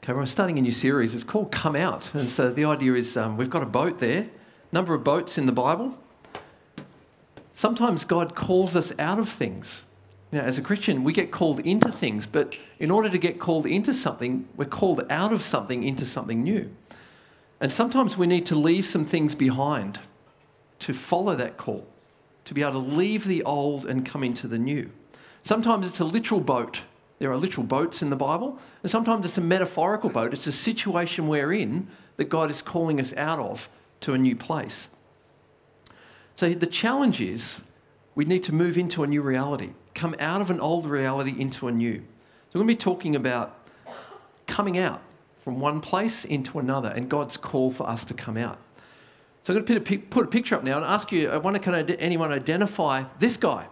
Okay, we're starting a new series. It's called Come Out. And so the idea is we've got a boat there, number of boats in the Bible. Sometimes God calls us out of things. You know, as a Christian, we get called into things, but in order to get called into something, we're called out of something into something new. And sometimes we need to leave some things behind to follow that call, to be able to leave the old and come into the new. Sometimes it's a literal boat. There are literal boats in the Bible, and sometimes it's a metaphorical boat. It's a situation we're in that God is calling us out of to a new place. So the challenge is we need to move into a new reality, come out of an old reality into a new. So we're going to be talking about coming out from one place into another and God's call for us to come out. So I'm going to put a picture up now and ask you, I wonder, can anyone identify this guy?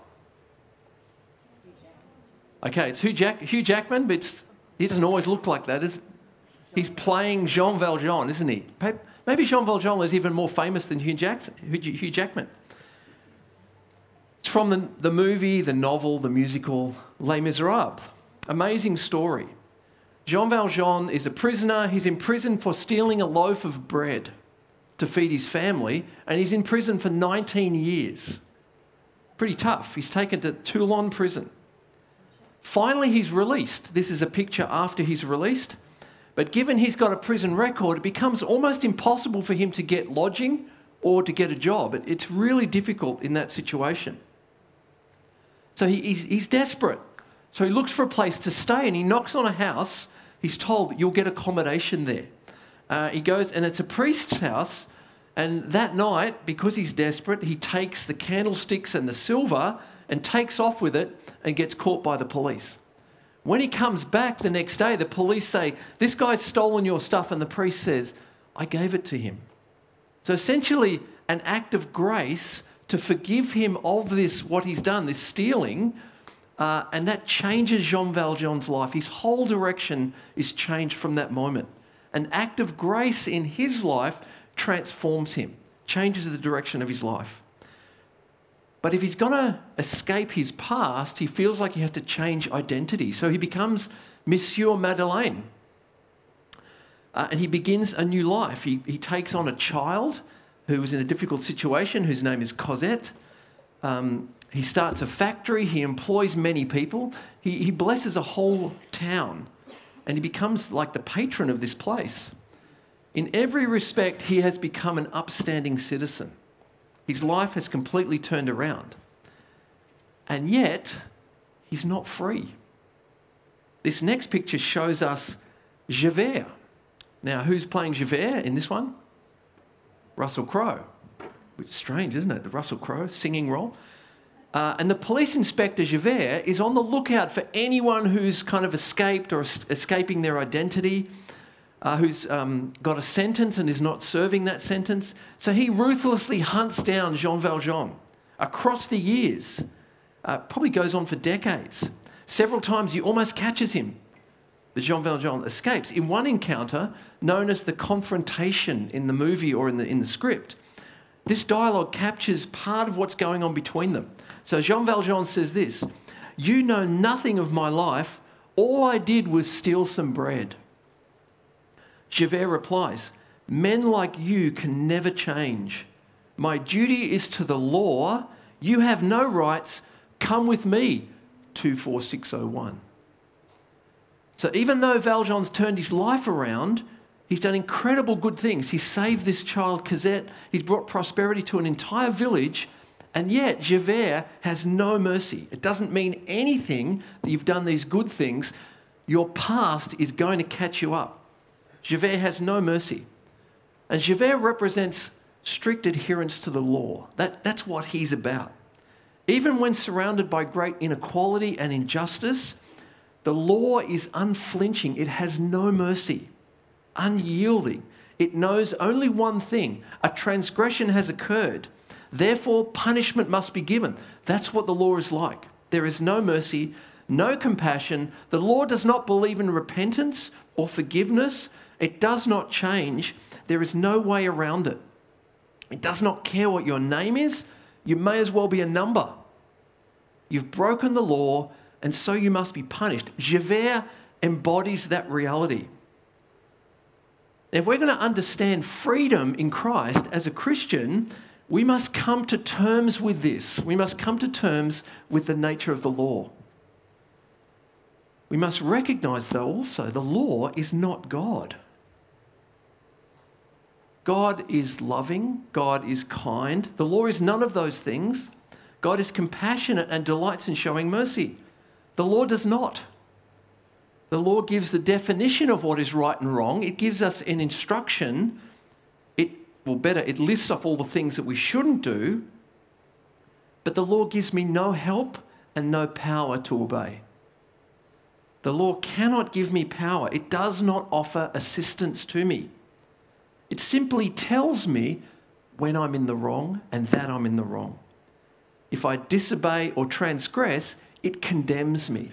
Okay, it's Hugh Jackman, but he doesn't always look like that. He's playing Jean Valjean, isn't he? Maybe Jean Valjean is even more famous than Hugh Jackman. It's from the movie, the novel, the musical, Les Miserables. Amazing story. Jean Valjean is a prisoner. He's in prison for stealing a loaf of bread to feed his family, and he's in prison for 19 years. Pretty tough. He's taken to Toulon prison. Finally, he's released. This is a picture after he's released. But given he's got a prison record, it becomes almost impossible for him to get lodging or to get a job. It's really difficult in that situation. So he's desperate. So he looks for a place to stay and he knocks on a house. He's told, you'll get accommodation there. He goes, and it's a priest's house. And that night, because he's desperate, he takes the candlesticks and the silver and takes off with it and gets caught by the police. When he comes back the next day, the police say, this guy's stolen your stuff, and the priest says, I gave it to him. So essentially an act of grace to forgive him of this, what he's done, this stealing, and that changes Jean Valjean's life. His whole direction is changed from that moment. An act of grace in his life transforms him, changes the direction of his life. But if he's going to escape his past, he feels like he has to change identity. So he becomes Monsieur Madeleine. And he begins a new life. He takes on a child who was in a difficult situation, whose name is Cosette. He starts a factory. He employs many people. He blesses a whole town. And he becomes like the patron of this place. In every respect, he has become an upstanding citizen. His life has completely turned around. And yet, he's not free. This next picture shows us Javert. Now, who's playing Javert in this one? Russell Crowe. Which is strange, isn't it? The Russell Crowe singing role. And the police inspector Javert is on the lookout for anyone who's kind of escaped or escaping their identity, who's got a sentence and is not serving that sentence. So he ruthlessly hunts down Jean Valjean across the years. Probably goes on for decades. Several times he almost catches him, but Jean Valjean escapes. In one encounter, known as the confrontation in the movie or in the script, this dialogue captures part of what's going on between them. So Jean Valjean says this, "You know nothing of my life. All I did was steal some bread." Javert replies, "Men like you can never change. My duty is to the law. You have no rights. Come with me, 24601. So even though Valjean's turned his life around, he's done incredible good things. He's saved this child, Cosette. He's brought prosperity to an entire village. And yet Javert has no mercy. It doesn't mean anything that you've done these good things. Your past is going to catch you up. Javert has no mercy. And Javert represents strict adherence to the law. That's what he's about. Even when surrounded by great inequality and injustice, the law is unflinching. It has no mercy, unyielding. It knows only one thing: a transgression has occurred. Therefore, punishment must be given. That's what the law is like. There is no mercy, no compassion. The law does not believe in repentance or forgiveness. It does not change. There is no way around it. It does not care what your name is. You may as well be a number. You've broken the law, and so you must be punished. Javert embodies that reality. If we're going to understand freedom in Christ as a Christian, we must come to terms with this. We must come to terms with the nature of the law. We must recognise, though, also the law is not God. God is loving. God is kind. The law is none of those things. God is compassionate and delights in showing mercy. The law does not. The law gives the definition of what is right and wrong. It gives us an instruction. It lists off all the things that we shouldn't do. But the law gives me no help and no power to obey. The law cannot give me power. It does not offer assistance to me. It simply tells me when I'm in the wrong and that I'm in the wrong. If I disobey or transgress, it condemns me.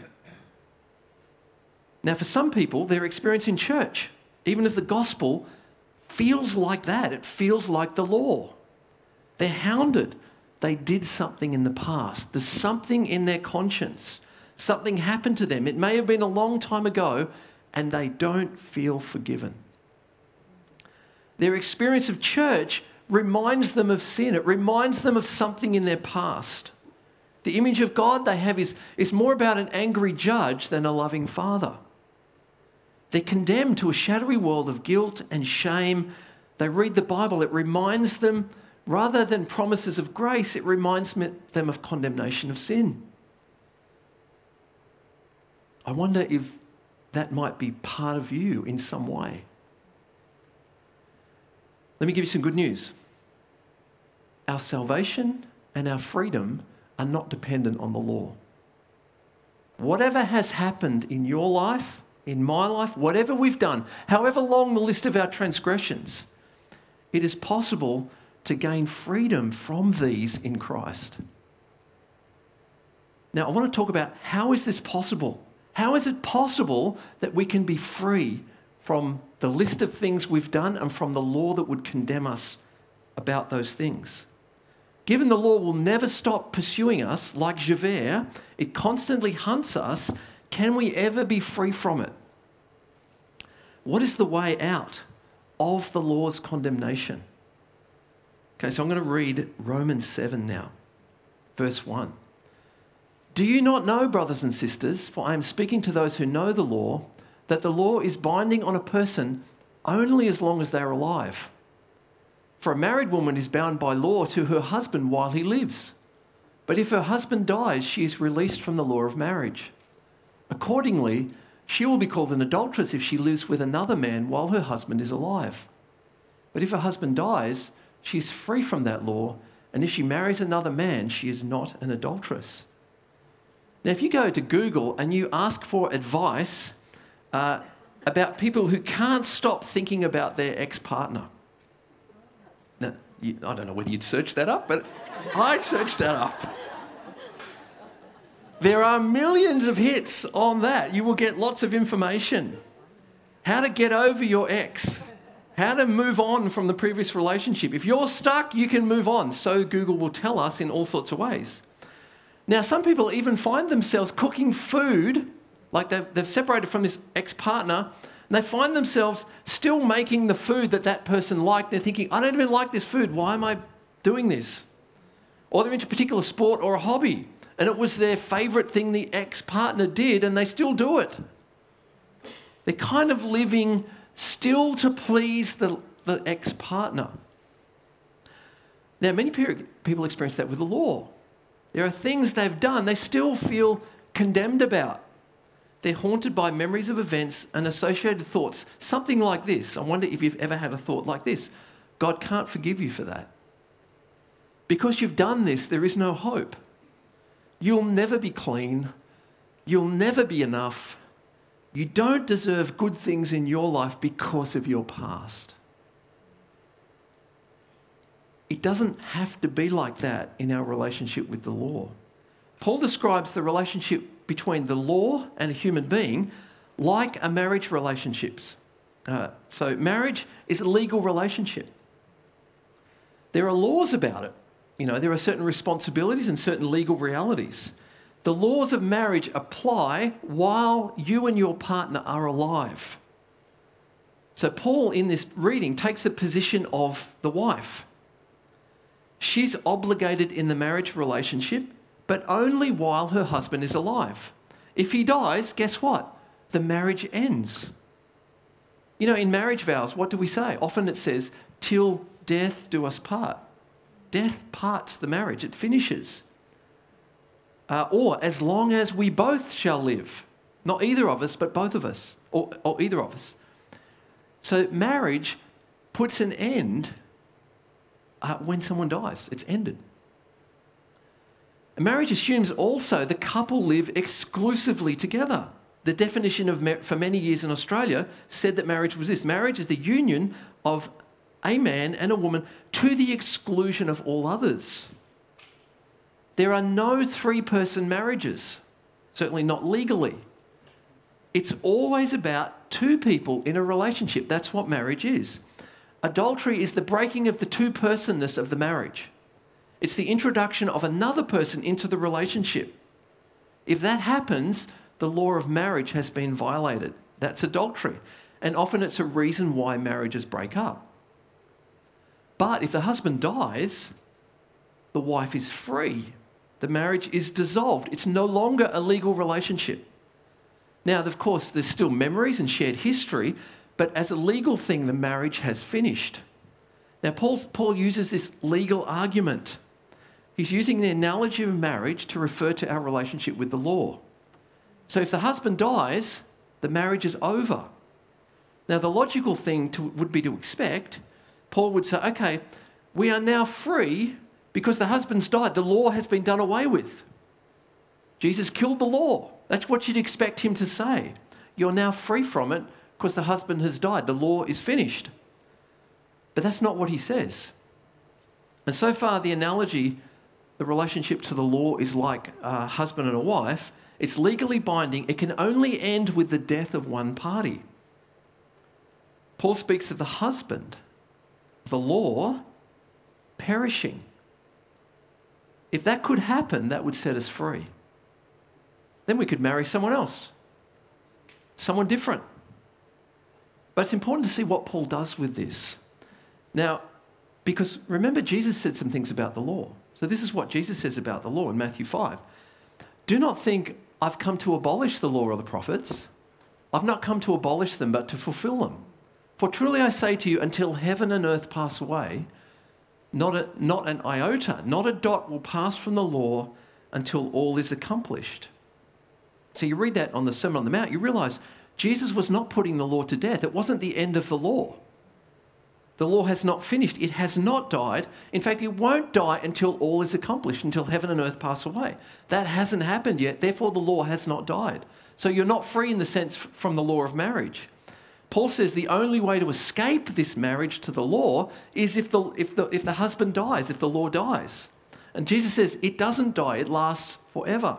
Now, for some people, their experience in church, even if the gospel feels like that, it feels like the law. They're hounded. They did something in the past. There's something in their conscience. Something happened to them. It may have been a long time ago, and they don't feel forgiven. Their experience of church reminds them of sin. It reminds them of something in their past. The image of God they have is more about an angry judge than a loving father. They're condemned to a shadowy world of guilt and shame. They read the Bible. It reminds them, rather than promises of grace, it reminds them of condemnation of sin. I wonder if that might be part of you in some way. Let me give you some good news. Our salvation and our freedom are not dependent on the law. Whatever has happened in your life, in my life, whatever we've done, however long the list of our transgressions, it is possible to gain freedom from these in Christ. Now, I want to talk about how is this possible? How is it possible that we can be free from the list of things we've done and from the law that would condemn us about those things? Given the law will never stop pursuing us, like Javert, it constantly hunts us, can we ever be free from it? What is the way out of the law's condemnation? Okay, so I'm going to read Romans 7 now, verse 1. Do you not know, brothers and sisters, for I am speaking to those who know the law, that the law is binding on a person only as long as they are alive? For a married woman is bound by law to her husband while he lives. But if her husband dies, she is released from the law of marriage. Accordingly, she will be called an adulteress if she lives with another man while her husband is alive. But if her husband dies, she is free from that law, and if she marries another man, she is not an adulteress. Now, if you go to Google and you ask for advice about people who can't stop thinking about their ex-partner, now, I don't know whether you'd search that up, but I searched that up. There are millions of hits on that. You will get lots of information. How to get over your ex. How to move on from the previous relationship. If you're stuck, you can move on. So Google will tell us in all sorts of ways. Now, some people even find themselves cooking food, like they've separated from this ex-partner, and they find themselves still making the food that person liked. They're thinking, I don't even like this food. Why am I doing this? Or they're into a particular sport or a hobby, and it was their favourite thing the ex-partner did, and they still do it. They're kind of living still to please the ex-partner. Now, many people experience that with the law. There are things they've done they still feel condemned about. They're haunted by memories of events and associated thoughts. Something like this. I wonder if you've ever had a thought like this. God can't forgive you for that. Because you've done this, there is no hope. You'll never be clean. You'll never be enough. You don't deserve good things in your life because of your past. It doesn't have to be like that in our relationship with the law. Paul describes the relationship between the law and a human being like a marriage relationships. So marriage is a legal relationship. There are laws about it. You know, there are certain responsibilities and certain legal realities. The laws of marriage apply while you and your partner are alive. So Paul, in this reading, takes the position of the wife. She's obligated in the marriage relationship, but only while her husband is alive. If he dies, guess what? The marriage ends. You know, in marriage vows, what do we say? Often it says, till death do us part. Death parts the marriage, it finishes. Or as long as we both shall live. Not either of us, but both of us, or either of us. So marriage puts an end when someone dies. It's ended. And marriage assumes also the couple live exclusively together. The definition of for many years in Australia said that marriage was this. Marriage is the union of a man and a woman to the exclusion of all others. There are no three-person marriages, certainly not legally. It's always about two people in a relationship. That's what marriage is. Adultery is the breaking of the two-personness of the marriage. It's the introduction of another person into the relationship. If that happens, the law of marriage has been violated. That's adultery. And often it's a reason why marriages break up. But if the husband dies, the wife is free. The marriage is dissolved. It's no longer a legal relationship. Now, of course, there's still memories and shared history, but as a legal thing, the marriage has finished. Now, Paul uses this legal argument. He's using the analogy of marriage to refer to our relationship with the law. So if the husband dies, the marriage is over. Now, the logical thing would be to expect, Paul would say, okay, we are now free because the husband's died. The law has been done away with. Jesus killed the law. That's what you'd expect him to say. You're now free from it because the husband has died. The law is finished. But that's not what he says. And so far, the analogy, the relationship to the law is like a husband and a wife. It's legally binding. It can only end with the death of one party. Paul speaks of the husband, the law, perishing. If that could happen, that would set us free. Then we could marry someone else, someone different. But it's important to see what Paul does with this. Now, because remember, Jesus said some things about the law. So this is what Jesus says about the law in Matthew 5. Do not think I've come to abolish the law or the prophets. I've not come to abolish them, but to fulfill them. For truly I say to you, until heaven and earth pass away, not an iota, not a dot will pass from the law until all is accomplished. So you read that on the Sermon on the Mount, you realise Jesus was not putting the law to death. It wasn't the end of the law. The law has not finished. It has not died. In fact, it won't die until all is accomplished, until heaven and earth pass away. That hasn't happened yet. Therefore, the law has not died. So you're not free in the sense from the law of marriage. Paul says the only way to escape this marriage to the law is if the husband dies, if the law dies. And Jesus says it doesn't die, it lasts forever.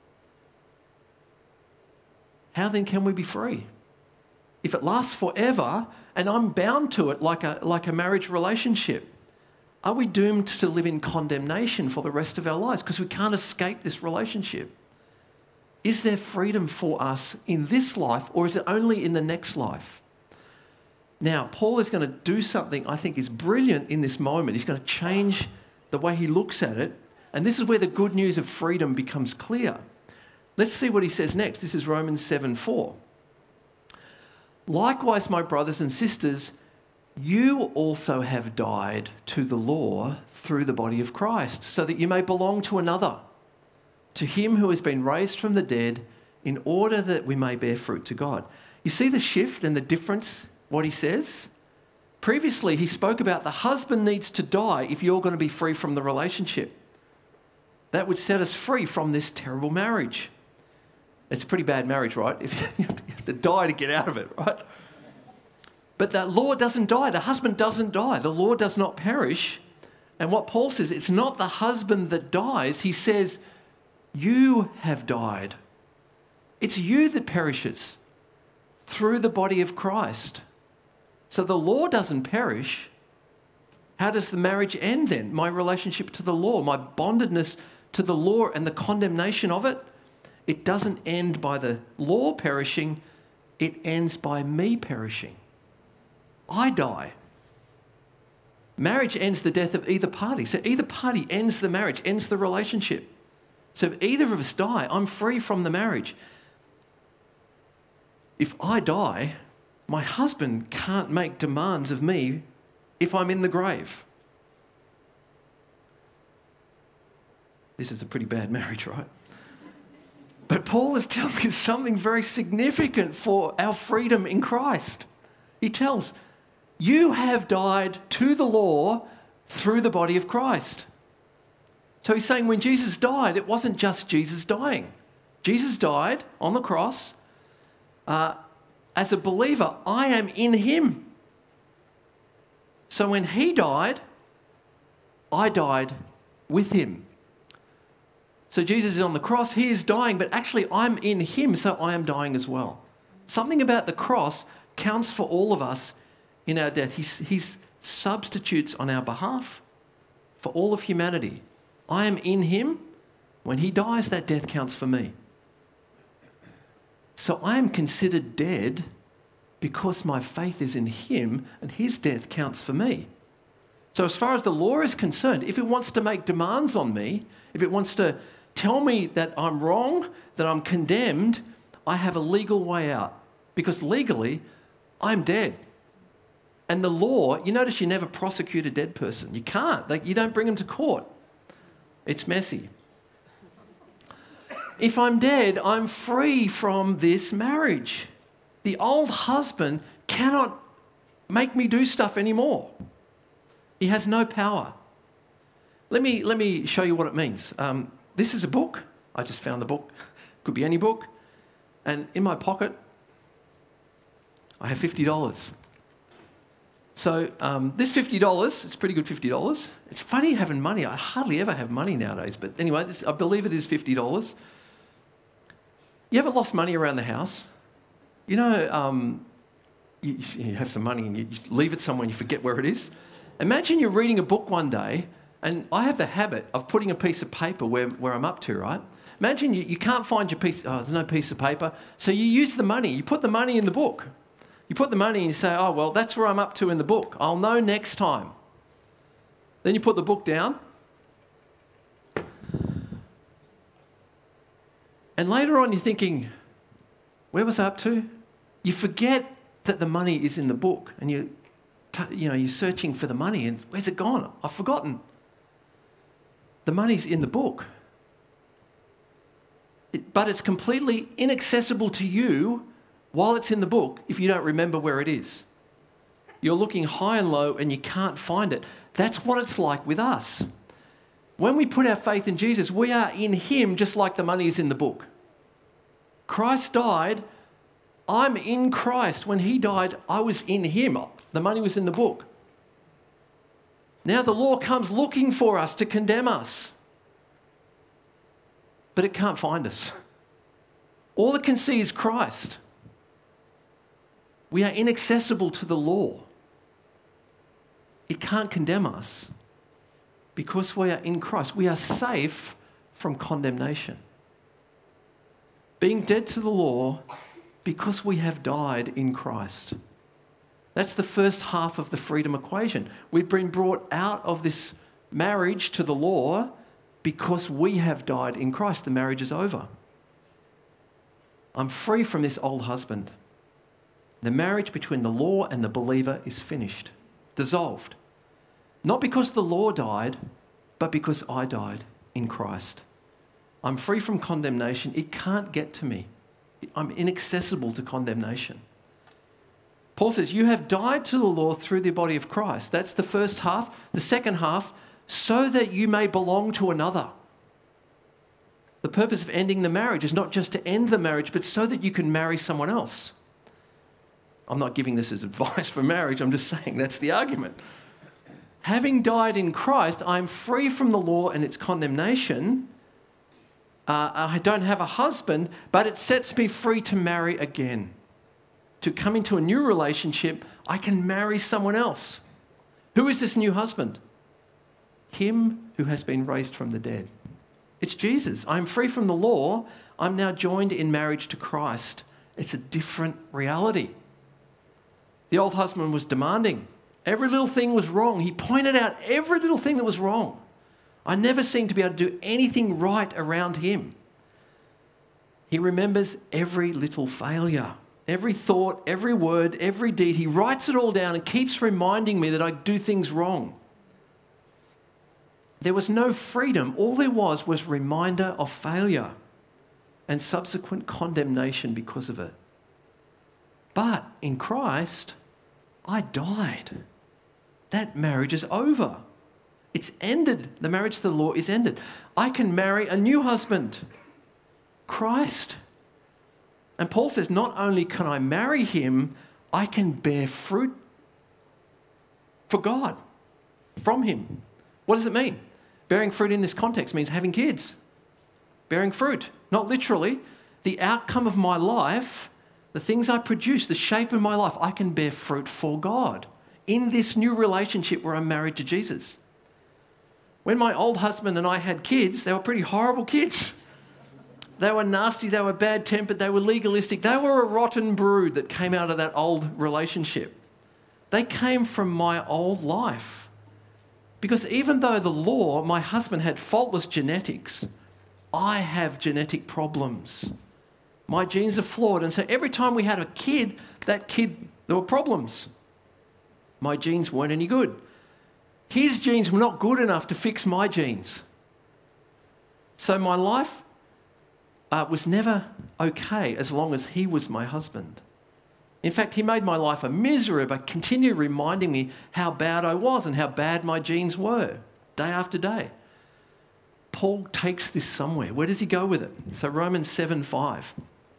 How then can we be free? If it lasts forever and I'm bound to it like a marriage relationship, are we doomed to live in condemnation for the rest of our lives because we can't escape this relationship? Is there freedom for us in this life, or is it only in the next life? Now, Paul is going to do something I think is brilliant in this moment. He's going to change the way he looks at it. And this is where the good news of freedom becomes clear. Let's see what he says next. This is Romans 7:4. Likewise, my brothers and sisters, you also have died to the law through the body of Christ, so that you may belong to another, to him who has been raised from the dead, in order that we may bear fruit to God. You see the shift and the difference, what he says? Previously, he spoke about the husband needs to die if you're going to be free from the relationship. That would set us free from this terrible marriage. It's a pretty bad marriage, right? If you have to die to get out of it, right? But the law doesn't die. The husband doesn't die. The law does not perish. And what Paul says, it's not the husband that dies. He says, you have died. It's you that perishes through the body of Christ. So the law doesn't perish. How does the marriage end then? My relationship to the law, my bondedness to the law and the condemnation of it, it doesn't end by the law perishing, it ends by me perishing. I die. Marriage ends the death of either party. So either party ends the marriage, ends the relationship. So if either of us die, I'm free from the marriage. If I die, my husband can't make demands of me if I'm in the grave. This is a pretty bad marriage, right? But Paul is telling us something very significant for our freedom in Christ. He tells, you have died to the law through the body of Christ. So he's saying when Jesus died, it wasn't just Jesus dying. Jesus died on the cross. As a believer, I am in him. So when he died, I died with him. So Jesus is on the cross, he is dying, but actually I'm in him, so I am dying as well. Something about the cross counts for all of us in our death. He substitutes on our behalf for all of humanity. I am in him. When he dies, that death counts for me. So I am considered dead because my faith is in him and his death counts for me. So as far as the law is concerned, if it wants to make demands on me, if it wants to tell me that I'm wrong, that I'm condemned, I have a legal way out because legally I'm dead. And the law, you notice you never prosecute a dead person. You can't. You don't bring them to court. It's messy. If I'm dead, I'm free from this marriage. The old husband cannot make me do stuff anymore. He has no power. Let me show you what it means. This is a book. I just found the book. Could be any book. And in my pocket, I have $50. So this $50, it's pretty good $50. It's funny having money. I hardly ever have money nowadays. But anyway, I believe it is $50. You ever lost money around the house? You know, you have some money and you leave it somewhere and you forget where it is. Imagine you're reading a book one day, and I have the habit of putting a piece of paper where I'm up to, right? Imagine you can't find your piece, there's no piece of paper. So you use the money. You put the money in the book. You put the money and you say, oh, well, that's where I'm up to in the book. I'll know next time. Then you put the book down. And later on you're thinking, where was I up to? You forget that the money is in the book and you're searching for the money and where's it gone? I've forgotten. The money's in the book. But it's completely inaccessible to you while it's in the book if you don't remember where it is. You're looking high and low and you can't find it. That's what it's like with us. When we put our faith in Jesus, we are in him just like the money is in the book. Christ died. I'm in Christ. When he died, I was in him. The money was in the book. Now the law comes looking for us to condemn us. But it can't find us. All it can see is Christ. We are inaccessible to the law. It can't condemn us because we are in Christ. We are safe from condemnation. Being dead to the law because we have died in Christ. That's the first half of the freedom equation. We've been brought out of this marriage to the law because we have died in Christ. The marriage is over. I'm free from this old husband. The marriage between the law and the believer is finished, dissolved. Not because the law died, but because I died in Christ. I'm free from condemnation. It can't get to me. I'm inaccessible to condemnation. Paul says, you have died to the law through the body of Christ. That's the first half. The second half, so that you may belong to another. The purpose of ending the marriage is not just to end the marriage, but so that you can marry someone else. I'm not giving this as advice for marriage. I'm just saying that's the argument. Having died in Christ, I'm free from the law and its condemnation. I don't have a husband, but it sets me free to marry again. To come into a new relationship, I can marry someone else. Who is this new husband? Him who has been raised from the dead. It's Jesus. I'm free from the law. I'm now joined in marriage to Christ. It's a different reality. The old husband was demanding. Every little thing was wrong. He pointed out every little thing that was wrong. I never seemed to be able to do anything right around him. He remembers every little failure, every thought, every word, every deed. He writes it all down and keeps reminding me that I do things wrong. There was no freedom. All there was reminder of failure and subsequent condemnation because of it. But in Christ, I died. That marriage is over. It's ended. The marriage to the law is ended. I can marry a new husband, Christ. And Paul says, not only can I marry him, I can bear fruit for God from him. What does it mean? Bearing fruit in this context means having kids. Bearing fruit, not literally. The outcome of my life, the things I produce, the shape of my life, I can bear fruit for God in this new relationship where I'm married to Jesus. When my old husband and I had kids, they were pretty horrible kids. They were nasty, they were bad-tempered, they were legalistic. They were a rotten brood that came out of that old relationship. They came from my old life. Because even though the law, my husband had faultless genetics, I have genetic problems. My genes are flawed. And so every time we had a kid, there were problems. My genes weren't any good. His genes were not good enough to fix my genes. So my life was never okay as long as he was my husband. In fact, he made my life a misery by continually reminding me how bad I was and how bad my genes were, day after day. Paul takes this somewhere. Where does he go with it? So Romans 7:5.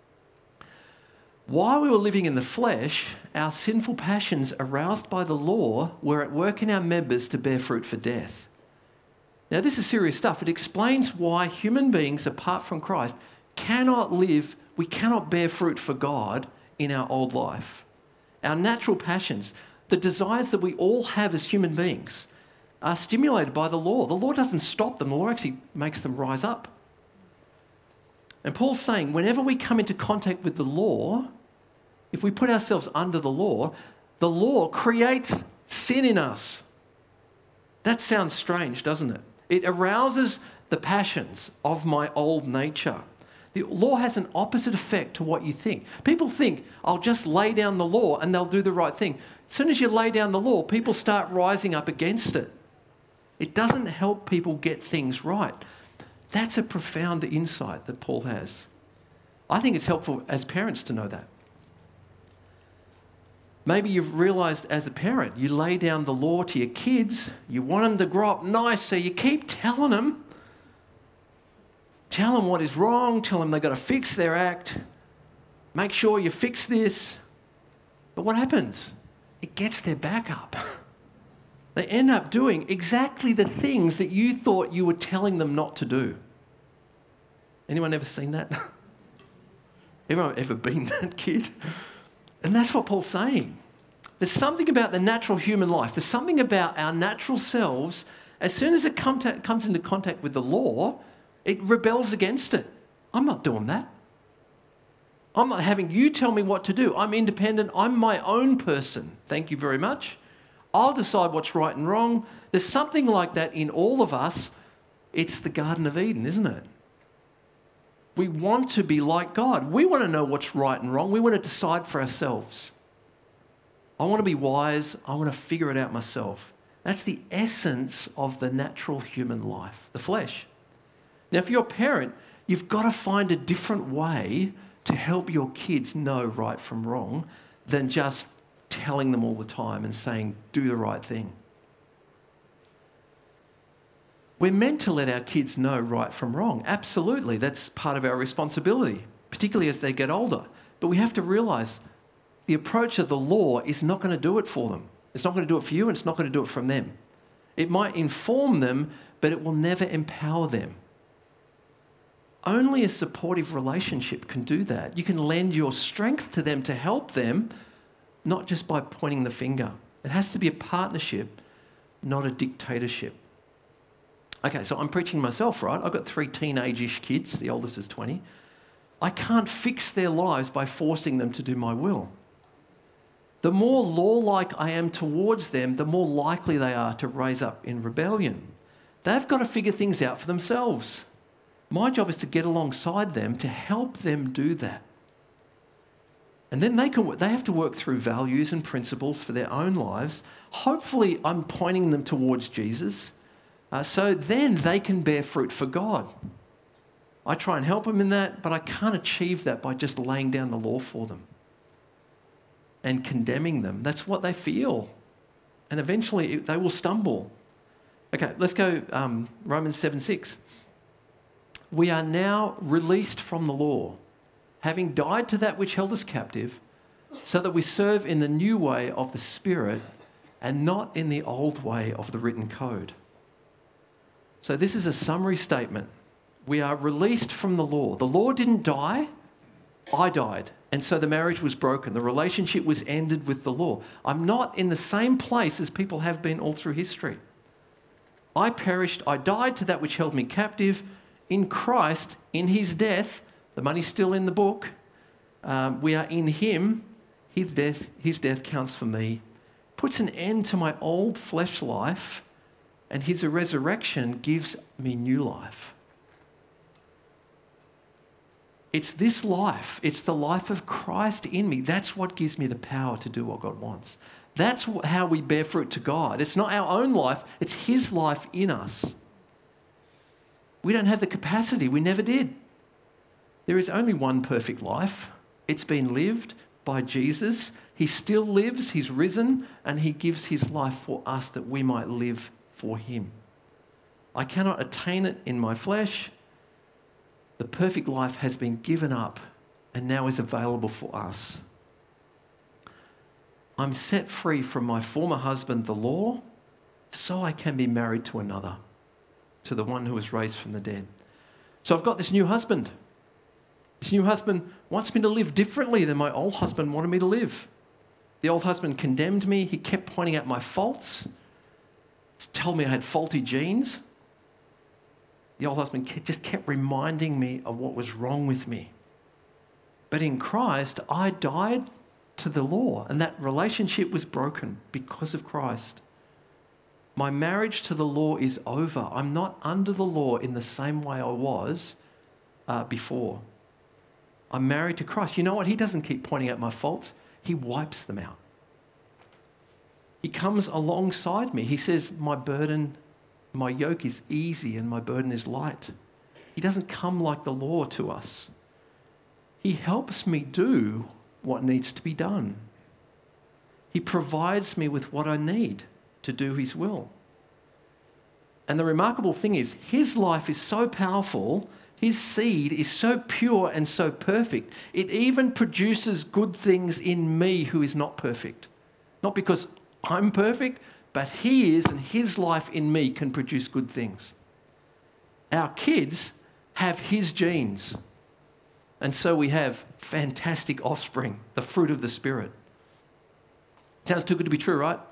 While we were living in the flesh, our sinful passions aroused by the law were at work in our members to bear fruit for death. Now, this is serious stuff. It explains why human beings, apart from Christ, we cannot bear fruit for God in our old life. Our natural passions, the desires that we all have as human beings, are stimulated by the law. The law doesn't stop them. The law actually makes them rise up. And Paul's saying, whenever we come into contact with the law, if we put ourselves under the law creates sin in us. That sounds strange, doesn't it? It arouses the passions of my old nature. The law has an opposite effect to what you think. People think, I'll just lay down the law and they'll do the right thing. As soon as you lay down the law, people start rising up against it. It doesn't help people get things right. That's a profound insight that Paul has. I think it's helpful as parents to know that. Maybe you've realised as a parent, you lay down the law to your kids, you want them to grow up nice, so you keep telling them. Tell them what is wrong, tell them they've got to fix their act, make sure you fix this. But what happens? It gets their back up. They end up doing exactly the things that you thought you were telling them not to do. Anyone ever seen that? Anyone ever been that kid? And that's what Paul's saying. There's something about the natural human life. There's something about our natural selves. As soon as it comes into contact with the law, it rebels against it. I'm not doing that. I'm not having you tell me what to do. I'm independent. I'm my own person. Thank you very much. I'll decide what's right and wrong. There's something like that in all of us. It's the Garden of Eden, isn't it? We want to be like God. We want to know what's right and wrong. We want to decide for ourselves. I want to be wise. I want to figure it out myself. That's the essence of the natural human life, the flesh. Now, if you're a parent, you've got to find a different way to help your kids know right from wrong than just telling them all the time and saying, do the right thing. We're meant to let our kids know right from wrong. Absolutely, that's part of our responsibility, particularly as they get older. But we have to realise the approach of the law is not going to do it for them. It's not going to do it for you, and it's not going to do it from them. It might inform them, but it will never empower them. Only a supportive relationship can do that. You can lend your strength to them to help them, not just by pointing the finger. It has to be a partnership, not a dictatorship. Okay, so I'm preaching myself, right? I've got 3 teenage-ish kids. The oldest is 20. I can't fix their lives by forcing them to do my will. the more law-like I am towards them, the more likely they are to raise up in rebellion. They've got to figure things out for themselves. My job is to get alongside them to help them do that. And then they have to work through values and principles for their own lives. Hopefully, I'm pointing them towards Jesus, so then they can bear fruit for God. I try and help them in that, but I can't achieve that by just laying down the law for them and condemning them. That's what they feel. And eventually they will stumble. Okay, let's go Romans 7:6. We are now released from the law, having died to that which held us captive, so that we serve in the new way of the Spirit and not in the old way of the written code. So this is a summary statement. We are released from the law. The law didn't die. I died. And so the marriage was broken. The relationship was ended with the law. I'm not in the same place as people have been all through history. I perished. I died to that which held me captive. In Christ, in his death, the money's still in the book. We are in him. His death counts for me. Puts an end to my old flesh life, and his resurrection gives me new life. It's this life. It's the life of Christ in me. That's what gives me the power to do what God wants. That's how we bear fruit to God. It's not our own life. It's his life in us. We don't have the capacity. We never did. There is only one perfect life. It's been lived by Jesus. He still lives. He's risen, and he gives his life for us that we might live for him. I cannot attain it in my flesh. The perfect life has been given up and now is available for us. I'm set free from my former husband, the law, so I can be married to another, to the one who was raised from the dead. So I've got this new husband. This new husband wants me to live differently than my old husband wanted me to live. The old husband condemned me. He kept pointing out my faults, told me I had faulty genes. The old husband just kept reminding me of what was wrong with me. But in Christ, I died to the law, and that relationship was broken because of Christ. My marriage to the law is over. I'm not under the law in the same way I was before. I'm married to Christ. You know what? He doesn't keep pointing out my faults. He wipes them out. He comes alongside me. He says, my yoke is easy and my burden is light. He doesn't come like the law to us. He helps me do what needs to be done. He provides me with what I need to do his will. And the remarkable thing is, his life is so powerful, his seed is so pure and so perfect, it even produces good things in me who is not perfect. Not because I'm perfect, but he is, and his life in me can produce good things. Our kids have his genes. And so we have fantastic offspring, the fruit of the Spirit. Sounds too good to be true, right?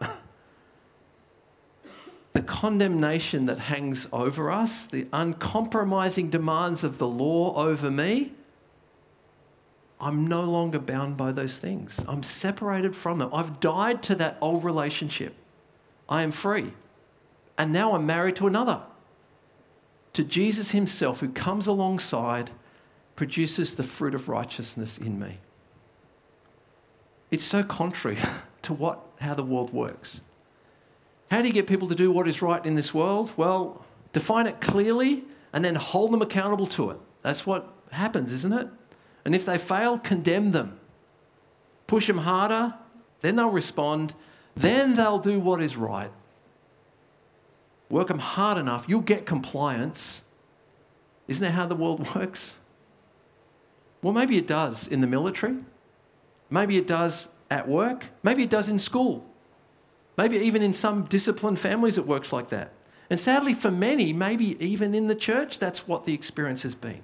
The condemnation that hangs over us, the uncompromising demands of the law over me, I'm no longer bound by those things. I'm separated from them. I've died to that old relationship. I am free. And now I'm married to another. To Jesus himself, who comes alongside, produces the fruit of righteousness in me. It's so contrary to how the world works. How do you get people to do what is right in this world? Well, define it clearly and then hold them accountable to it. That's what happens, isn't it? And if they fail, condemn them. Push them harder, then they'll respond, then they'll do what is right. Work them hard enough, you'll get compliance. Isn't that how the world works? Well, maybe it does in the military. Maybe it does at work. Maybe it does in school. Maybe even in some disciplined families it works like that. And sadly for many, maybe even in the church, that's what the experience has been.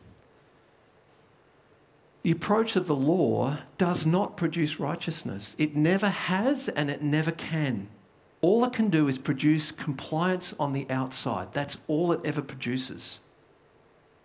The approach of the law does not produce righteousness. It never has and it never can. All it can do is produce compliance on the outside. That's all it ever produces.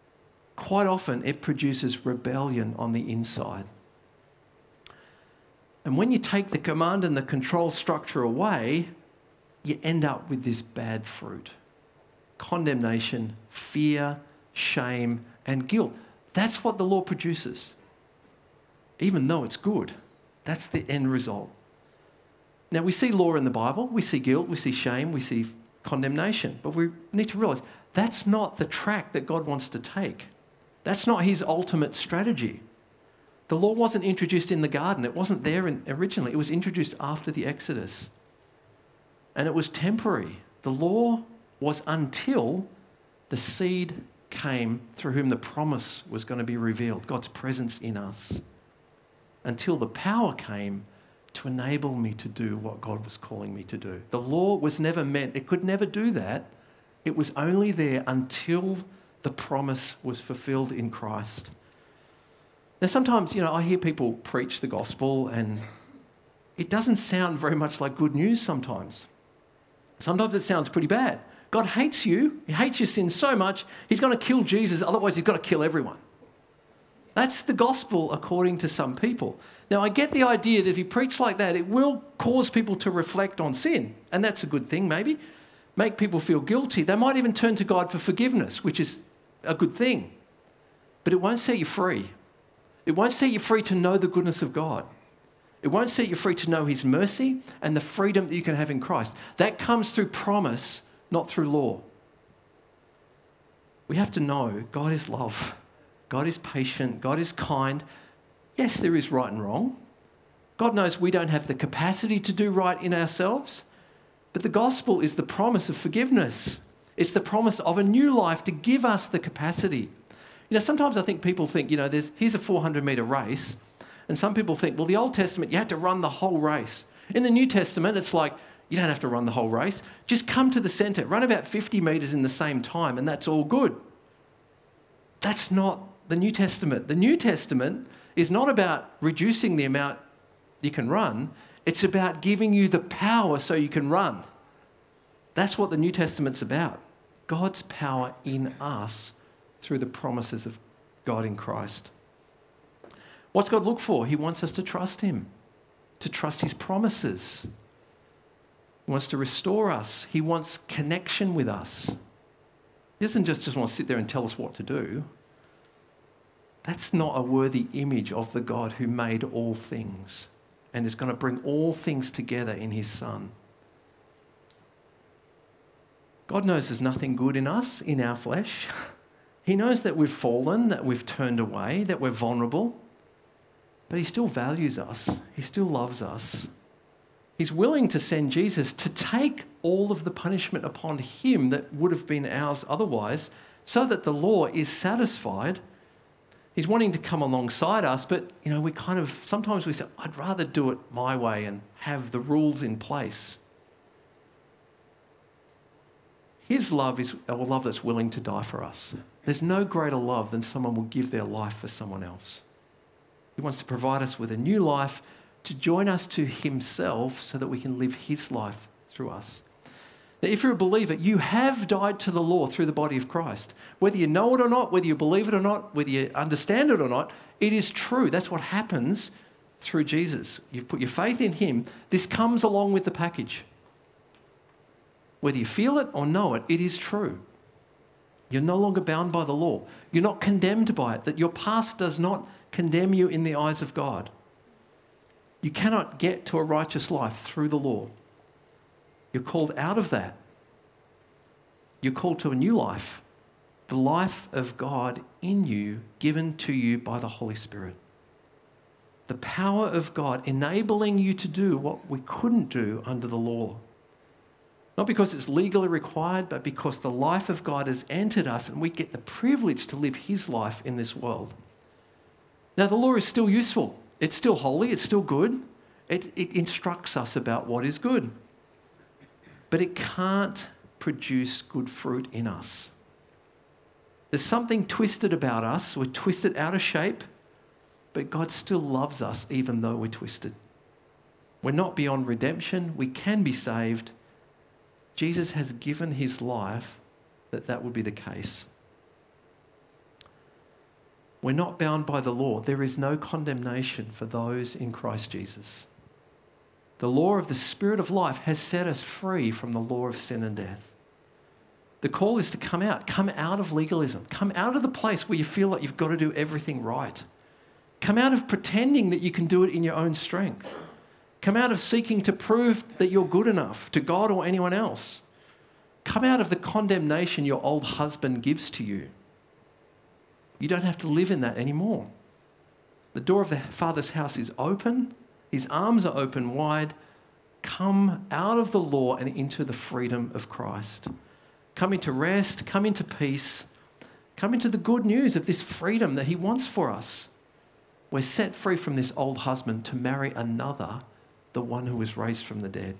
Quite often it produces rebellion on the inside. And when you take the command and the control structure away, you end up with this bad fruit. Condemnation, fear, shame, and guilt. That's what the law produces. Even though it's good, that's the end result. Now, we see law in the Bible, we see guilt, we see shame, we see condemnation, but we need to realise that's not the track that God wants to take. That's not his ultimate strategy. The law wasn't introduced in the garden. It wasn't there originally. It was introduced after the Exodus. And it was temporary. The law was until the seed came through whom the promise was going to be revealed, God's presence in us. Until the power came to enable me to do what God was calling me to do. The law was never meant, it could never do that. It was only there until the promise was fulfilled in Christ. Now, sometimes, I hear people preach the gospel and it doesn't sound very much like good news sometimes. Sometimes it sounds pretty bad. God hates you. He hates your sin so much, he's going to kill Jesus, otherwise he's got to kill everyone. That's the gospel according to some people. Now, I get the idea that if you preach like that, it will cause people to reflect on sin. And that's a good thing, maybe. Make people feel guilty. They might even turn to God for forgiveness, which is a good thing. But it won't set you free. It won't set you free to know the goodness of God. It won't set you free to know his mercy and the freedom that you can have in Christ. That comes through promise, not through law. We have to know God is love. God is patient. God is kind. Yes, there is right and wrong. God knows we don't have the capacity to do right in ourselves. But the gospel is the promise of forgiveness. It's the promise of a new life to give us the capacity. Sometimes I think people think, here's a 400-metre race. And some people think, well, the Old Testament, you had to run the whole race. In the New Testament, it's like, you don't have to run the whole race. Just come to the centre, run about 50 metres in the same time, and that's all good. That's not the New Testament. The New Testament is not about reducing the amount you can run. It's about giving you the power so you can run. That's what the New Testament's about. God's power in us through the promises of God in Christ. What's God look for? He wants us to trust him, to trust his promises. He wants to restore us. He wants connection with us. He doesn't just want to sit there and tell us what to do. That's not a worthy image of the God who made all things and is going to bring all things together in his Son. God knows there's nothing good in us, in our flesh. He knows that we've fallen, that we've turned away, that we're vulnerable. But he still values us. He still loves us. He's willing to send Jesus to take all of the punishment upon him that would have been ours otherwise, so that the law is satisfied. He's wanting to come alongside us, but sometimes we say, I'd rather do it my way and have the rules in place. His love is a love that's willing to die for us. There's no greater love than someone will give their life for someone else. He wants to provide us with a new life, to join us to himself so that we can live his life through us. Now, if you're a believer, you have died to the law through the body of Christ. Whether you know it or not, whether you believe it or not, whether you understand it or not, it is true. That's what happens through Jesus. You've put your faith in him. This comes along with the package. Whether you feel it or know it, it is true. You're no longer bound by the law. You're not condemned by it, that your past does not condemn you in the eyes of God. You cannot get to a righteous life through the law. You're called out of that. You're called to a new life, the life of God in you, given to you by the Holy Spirit. The power of God enabling you to do what we couldn't do under the law. Not because it's legally required, but because the life of God has entered us and we get the privilege to live his life in this world. Now, the law is still useful. It's still holy. It's still good. It instructs us about what is good. But it can't produce good fruit in us. There's something twisted about us. We're twisted out of shape, but God still loves us even though we're twisted. We're not beyond redemption. We can be saved. Jesus has given his life that would be the case. We're not bound by the law. There is no condemnation for those in Christ Jesus. The law of the Spirit of life has set us free from the law of sin and death. The call is to come out of legalism, come out of the place where you feel like you've got to do everything right. Come out of pretending that you can do it in your own strength. Come out of seeking to prove that you're good enough to God or anyone else. Come out of the condemnation your old husband gives to you. You don't have to live in that anymore. The door of the Father's house is open. His arms are open wide. Come out of the law and into the freedom of Christ. Come into rest, come into peace, come into the good news of this freedom that he wants for us. We're set free from this old husband to marry another, the one who was raised from the dead.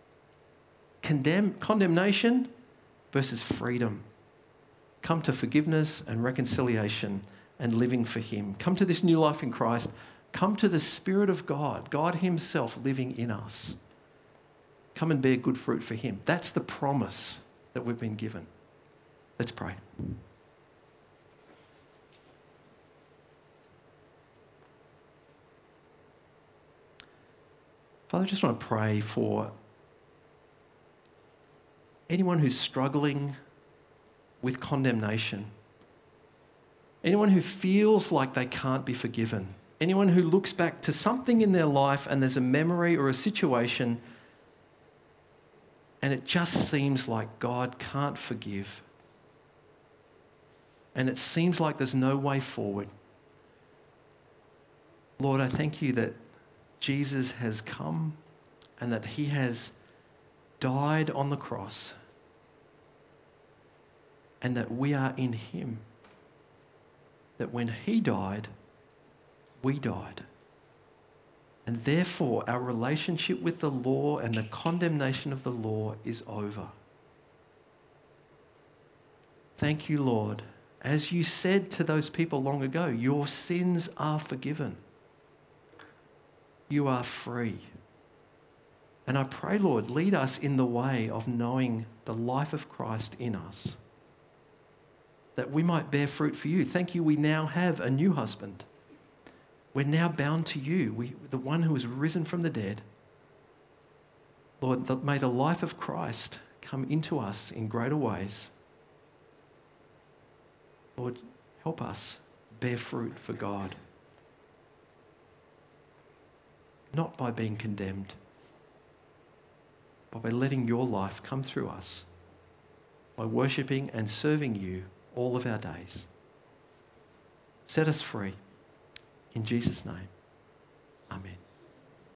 Condemnation versus freedom. Come to forgiveness and reconciliation and living for him. Come to this new life in Christ. Come to the Spirit of God, God himself living in us. Come and bear good fruit for him. That's the promise that we've been given. Let's pray. Father, I just want to pray for anyone who's struggling with condemnation, anyone who feels like they can't be forgiven, anyone who looks back to something in their life and there's a memory or a situation and it just seems like God can't forgive. And it seems like there's no way forward. Lord, I thank you that Jesus has come and that he has died on the cross and that we are in him. That when he died, we died. And therefore, our relationship with the law and the condemnation of the law is over. Thank you, Lord. As you said to those people long ago, your sins are forgiven. You are free. And I pray, Lord, lead us in the way of knowing the life of Christ in us, that we might bear fruit for you. Thank you, we now have a new husband. We're now bound to you, the one who has risen from the dead. Lord, may the life of Christ come into us in greater ways. Lord, help us bear fruit for God. Not by being condemned, but by letting your life come through us, by worshipping and serving you all of our days. Set us free. In Jesus' name.